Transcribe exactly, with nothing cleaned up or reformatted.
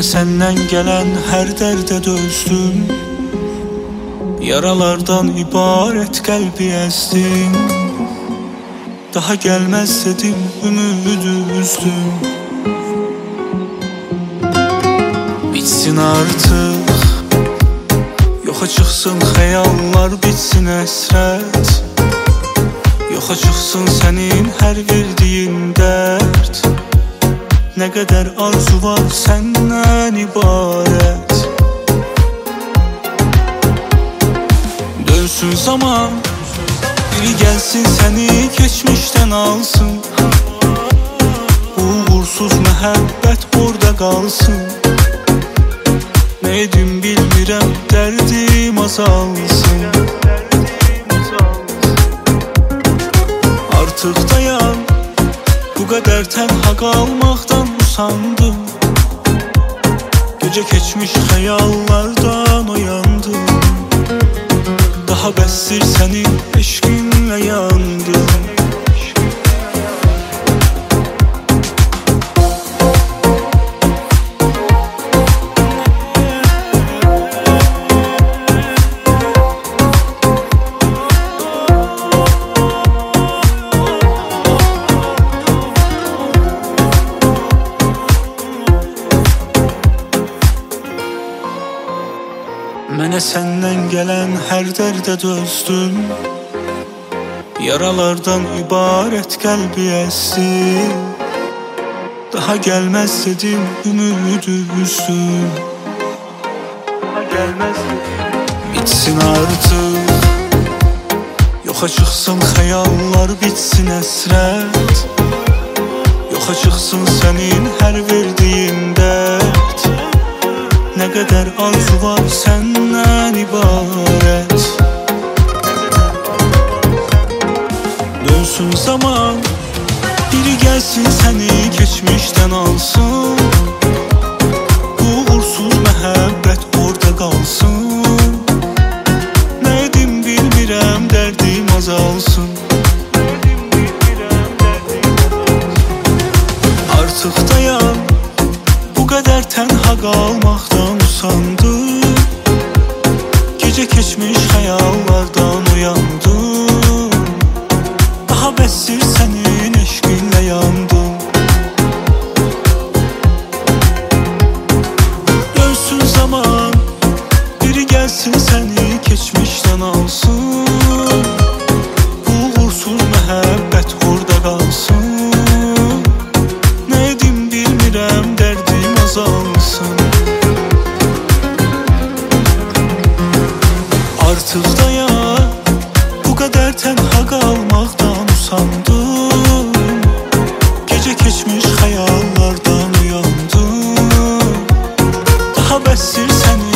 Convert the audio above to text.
senden gelen her dərdə dözdüm. Yaralardan ibaret kalbi əzdin. Daha gelmez dedim, ümidi üzdüm. Bitsin artık, yoxa çıxsın xəyallar, bitsin əsrət. Yoxa çıxsın sənin hər verdiyin dərd. Nə qədər arzu var səndən ibarət. Dönsün zaman, biri gelsin seni geçmişten alsın. Uğursuz məhəbbət orada qalsın. Ne edim bilmirəm, dərdim azalsın. Artık dayan, bu kadar tənha qalmaqdan usandım. Gece keçmiş xəyallardan oyandım. Daha bəsdir sənin eşqinlə yandım. Mənə səndən gələn hər dərdə dözdüm. Yaralardan ibarət qəlbi əzdim. Daha gəlməz dedim, ümidi üzdüm. Bitsin artıq, yoxa çıxsın xəyallar, bitsin əsrət. Yoxa çıxsın sənin hər verdiyin dərd. Ne kadar arzu var senden ibaret. Dönsün zaman, biri gelsin seni geçmişten alsın. Uğursuz məhəbbət orada qalsın. Ne edim bilmirəm, dərdim azalsın. Artık dayan, bu kadar tənha qalmaqdan usandım. Gece keçmiş xəyallardan uyandım. Daha bəsdir sənin eşqinlə yandım. Dönsün zaman, biri gelsin səni keçmişdən alsın. Uğursuz məhəbbət orada qalsın. Ne edim bilmirəm, dərdim azalsın. Artıq dayan, bu kadar tənha qalmaqdan usandım. Gece keçmiş xəyallardan uyandım. Daha bəsdir səni